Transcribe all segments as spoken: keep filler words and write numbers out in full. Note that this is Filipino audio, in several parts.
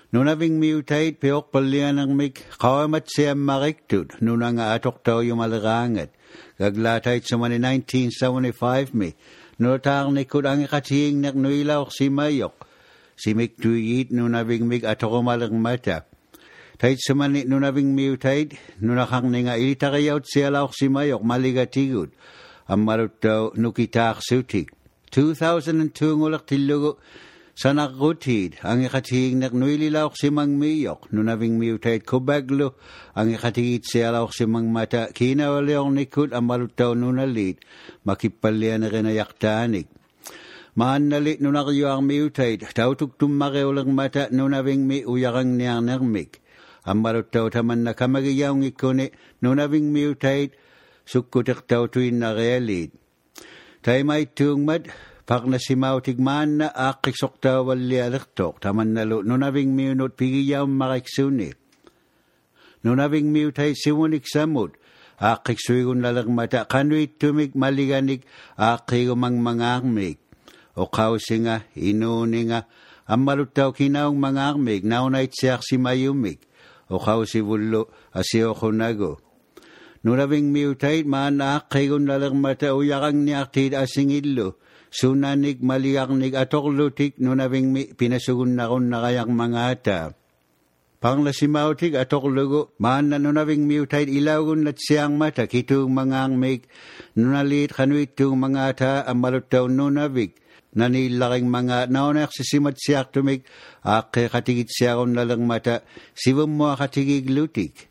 Nunaving mutate peok palianang mig kawamat siyam mariktut nunanga atoktaw yung malarangat. Gaglatait sa mani nineteen seventy-five mi. Nutar ni kud ang ikatihing nagnuilaw si Mayok. Si mig tuyit nunaving mig atokomalang mata. Tait sa mani nunaving mutate nunakang nga ilitarayaw siyalaw si Mayok maligatigud. Ang marutaw nukitak sutik. two thousand two ngulak tilugo. Sa nakutid, ang ikatihing nagnuililaw si Mang Miyok, nunaving mutate kubaglo, ang ikatigit siyalaw si Mang Mata, kinawaleong nikod ang malutaw nunalit, makipalya na rin ayaktanik. Maan nalit nunakyo ang mutate, tautug tumarew lang mata nunaving mi uyarang niyang nermik. Ang malutaw taman na kamagiyaw ngikone, nunaving mutate, sukutik tautuin na realit. Tay may tungmad, pag nasimaw tigman na akisok tawal lialiktok, taman nalo, nunaving miunot pigiyaw makiksuni. Nunaving miutay simunik samud, akiksuigun lalang mata, kanuit tumig maliganig, akigumang mangangmig. O kausi nga, inuni nga, ang malutaw kinaong mangangmig, naunait siyak si mayumig. O kausi bulo, asio kunago. Nunaving miutay, maan akigun lalang mata, uyakang niyaktid asingilo. Sunanig maliaknig atoklutik nunaving mi pinasugun na kon nakayang mga ata. Panglasimautik atoklugo maan na nunaving miutay ilagun at siyang mata kitong mga angmig nunalit kanuitong mga ata ang malutaw nunavig nanilaking mga naunak sisimat siyak tumig ake katigit siya kon lalang mata sibum mo katigig lutik.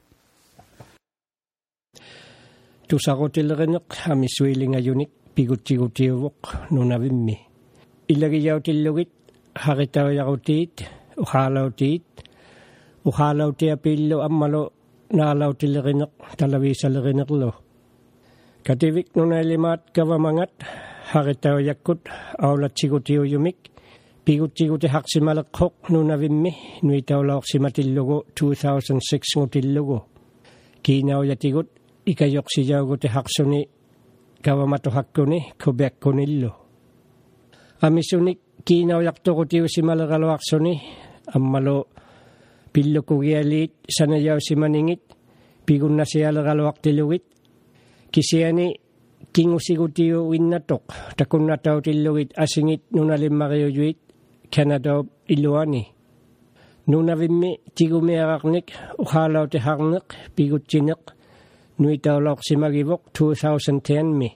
Tusakotil renek hamiswili nga unik. Pigut-pigut-tiwok nunavimmi. Ilagiyaw tilugit, hakitaw yakutit, uhalaw tit, uhalaw tiapillo ammalo, nalaw tilirinak, talawisa lirinak lo. Kativik nunalimat kavamangat, hakitaw yakut, awlat sigutiyo yumik, pigut-piguti haksimalakok nunavimmi, nuitaw lawak simatillugo, two thousand six ngutillugo. Kinaw yatigut, ikayok siyaw guti haksuni, kawamato hakkuni kubek kunillo. Amisunik kinaw yakto kutiw si malagalwaksoni ammalo pillo kugialit sanayaw si maningit pigun na siya lagalwak tiluwit kisiyani kingu sigutiw winnatok takun nataw tiluwit asingit nunalim makiyuyuit kanadaw iluani. Nunavimmi tigumiaraknik uhalaw ti hangnik pigut chinik nuitaw lawak si magibok two thousand ten mi.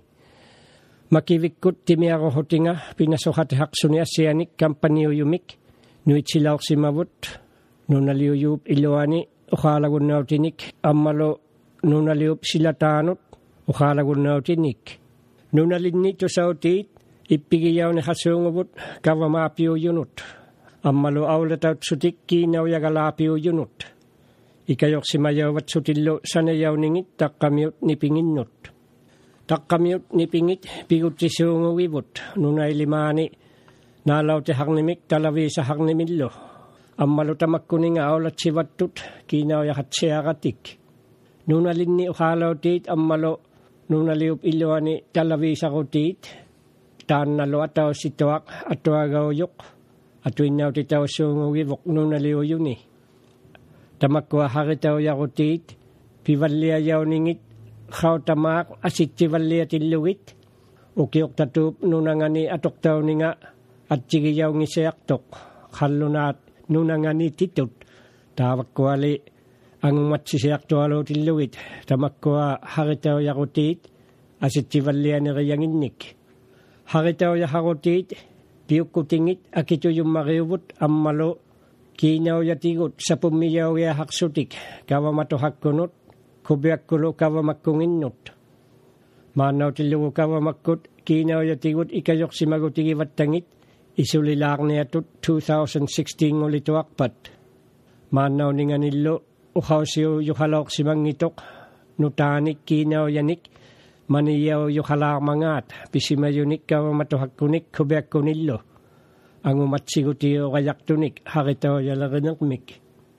Makivikut timiaro hotinga pinasukat haksuni asianik kampaniyo yumik nuit silawak si mabut nunaliyuyup iluani ukhalagun nautinik ammalo nunaliyup silatanut ukhalagun nautinik. Nunalinito sa utit ipigiyaw ni hasungubut kawamapiyo yunut ammalo awlataut sutik kinaw yagalapiyo yunut. Ikayok si mayawat sutillo sanayaw ningit takkamiut ni pinginnut. Takkamiut ni pingit pigut ti sungawibut nunay limani nalaw ti hagnimik talawi sa hagnimillo. Ammalo tamakkuning awlat si wattut kinaw yakat siyakatik. Nunalin ni ukalaw tit ammalo nunaliup iluani talawi sa kutit. Taan nalo ataw si tuwak atwagaw yok. Atwinaw ti taw sungawibuk nunaliw yun eh. Tamakwa hakitaw yakutit, pivalya yaw ningit, kaw tamak asit tivalya tiluwit, ukiok tatup nunangani atok taw ninga, at sigiyaw ngisayaktok, kalunat nunangani titut, tawakwali ang matsisayakto alo tiluwit, tamakwa hakitaw yakutit, asit tivalya ni rayanginik. Hakitaw yakutit, piyukutingit, akito yung mariubut, ammalo, kinaw yatigot sa pumiyaw ya haksutik, kawamato hakkunot, kubiak kulo kawamakunginnot. Manaw tilugo kawamakut, kinaw yatigot ikayok si magutigi wattangit, isulilak niya tut two thousand sixteen ulito akpat. Manaw ni nga nilo, uhaw siyo yuhalok si mangitok, nutanik kinaw yanik, maniyaw yuhalak mangat, pisimayunik kawamato hakkunik, kubiak kunilo. Ang umatsigutiyo kayak tunik, hakitaw yalaganakmik.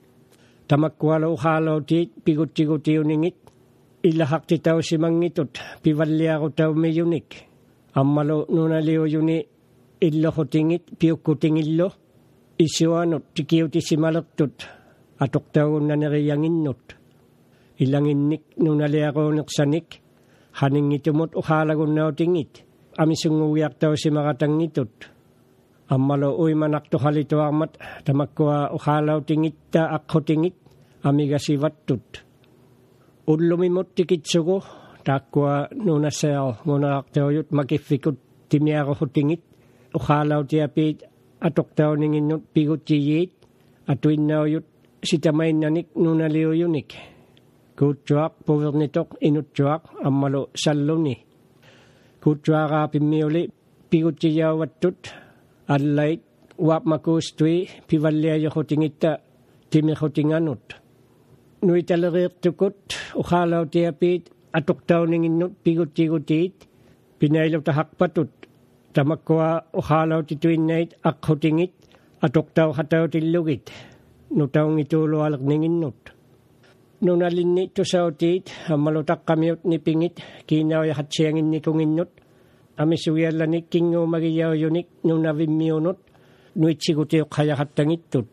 Tamakwalo halaw tit, pigut-sigutiyo ningit, ilahak titaw si mangitot, pivalya ko taw mayunik. Ammalo nunaliyo yuni, illo ko tingit, piyuk ko tingillo, isuanut tikiuti simalertut atoktaun naneriyanginnut ilanginnik nunaliaqoneqsanik haningitumut uqaalagunnautingit amisunguviartau simaratangitut ammalo uimanaqtuqalituarmat tamakkua uqaalautingitta aqqhutingit amigasivattut ullumimut tikitsugu taakkua nunassao ngunaartauyut makiffikut timiaruhutingit uqaalautiapiit atoqtauninginnut piguttiyiit atuinnauyut sitamainnanik nunaliuyunik kuutsuaq puvernitoq inutsuaq ammalu salluni kuutsuaqaapimmiuli piguttiyaavattut allait uapmakuustui pivalliajoqutingitta timiqutinganut nuitaleriirtukut uqaalautiapiit atoqtauninginnut piguttигutiit pinailutahaqpatut tamakkua uqaalautituinnait aqqhutingit atoqtauqatautillugit nutaungituulualerninginnut nunalinni tusautiit ammalutaqqamiut nipingit kiinauyahatsianginnikunginnut amisugiallanik kinguumagiyauyunik nunavimmiunut nuitsigutiuqqajaxattagittut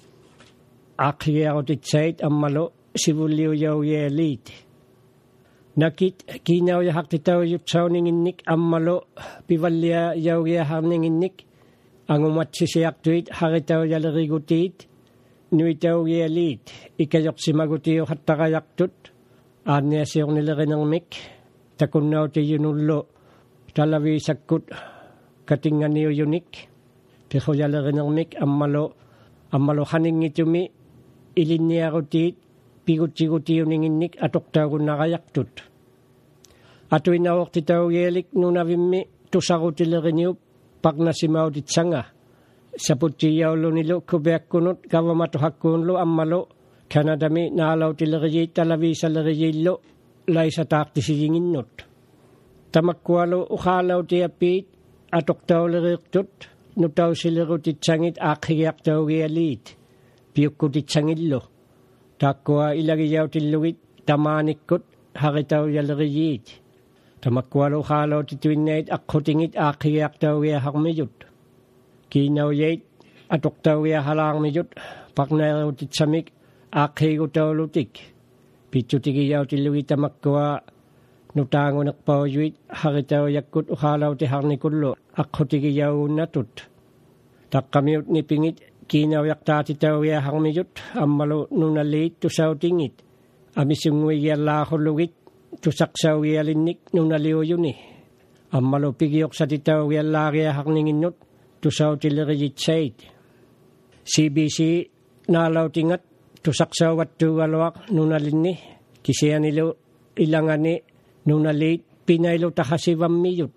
aqhigiarutitsait ammalu sivulliuyaugialiit nakit kiinauyaxaqtitauyutsauninginnik ammalu pivalliayaugiaharninginnik angumatsisiartuit haritauyalerigutiit nuitaugialiit ikajoqsimagutiuqattaqayartut aanniasiornilerinermik takunnautiyunullu talaviisakkut katinganiuyunik tiquyalerinermik ammalu ammalu haningitumi ilinniarutiit pigutigutiuninginnik atoqtaugunnaqayartut atuinauortitaugialik nunavimmi tusarutilleriniup paqnasimautitsanga saputtiyaulunilu kupiakkunut kavamatuhakkuunlu ammalu kanadami naalautilleriyiit talaviisaleriyiillu laisataartisiyiginnut tamakkualu uqaalautiappiit atoqtauleriirtut nutausilerutitsangit aaqhigiartaugialiit piukkutitsangillu taakkua ilagiyautillugit tamaanikkut haritauyaleriyit tamakkualu uqaalautituinnait aqqhutingit aaqhigiartaugiaharmiyut kiinauyait atoqtaugiahalaarmiyut paqnaerutitsamik aaqhigutaulutik pitsutigiyautillugi tamakkua nutaanguneqpauyuit haritauyakkut uqaalautiharnikullu aqqhutigiyaugunnatut taqqamiut nipingit kiinauyaqtaatitaugiaharmiyut ammalu nunaliit tusautingit amisunguigiallaaqhullugit tusaqsaugialinnik nunaliuyuni ammalu pigioqsatitaugiallaagiaharninginnut tusautilleriyitsait C B C naalautingat tusaqsauvattuugaluaq nunalinni kisianilu ilangani nunaliit pinailutaqasivammiyut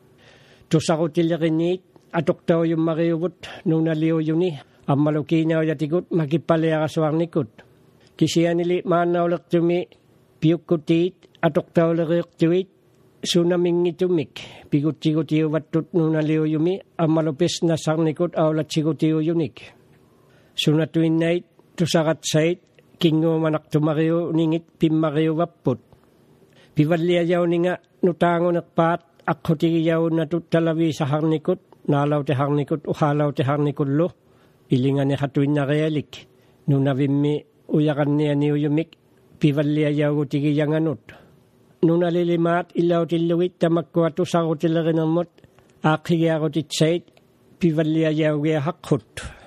tusaqutilleriниит atoqtauyummariuvut nunaliuyuni ammalu kiinauyatikut makippaliarasuarnikut kisianili maannaulertumi piukkutiit atoqtauleriirtuit sunamingitumik pigutsigutiuvattut nunaliuyumi ammalu pisnassarnikut aulatsigutiuyunik sunatuinnait tusaqatsait kinguumanaqtumariuningit pimmariuvapput pivalliajauninga nutaanguneqpaat aqqhutigiyaunnatut talaviisaharnikut naalautiharnikut uqaalautiharnikullu ilinganiqatuinnarialik nunavimmi uyaqannianiuyumik pivalliajaugutigiyangannut nunalilimaat illautillugit tamakkua tusarutilernermut aaqhigiarutitsait pivalliajaugiahaqqhut